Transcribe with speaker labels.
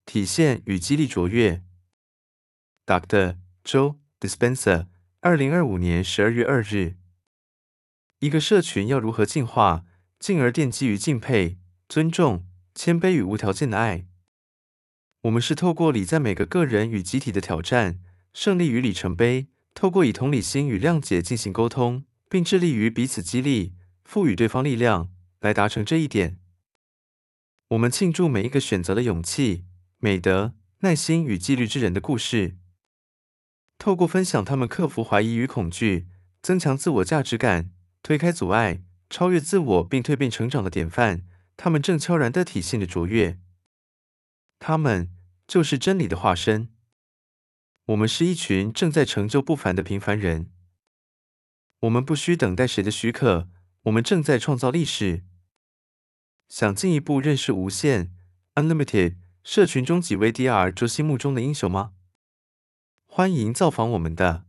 Speaker 1: 体现与激励卓越 Dr. Joe Dispenza 2025年12月2日。一个社群要如何进化，进而奠基于敬佩、尊重、谦卑与无条件的爱。我们是透过礼赞每个个人与集体的挑战、胜利与里程碑，透过以同理心与谅解进行沟通，并致力于彼此激励，赋予对方力量，来达成这一点。我们庆祝每一个选择了勇气、美德、耐心与纪律之人的故事，透过分享他们克服怀疑与恐惧，增强自我价值感，推开阻碍，超越自我并蜕变成长的典范，他们正悄然地体现着卓越。他们就是真理的化身。我们是一群正在成就不凡的平凡人。我们不需等待谁的许可，我们正在创造历史。想进一步认识无限 Unlimited 社群中几位 DR 周心目中的英雄吗？欢迎造访我们的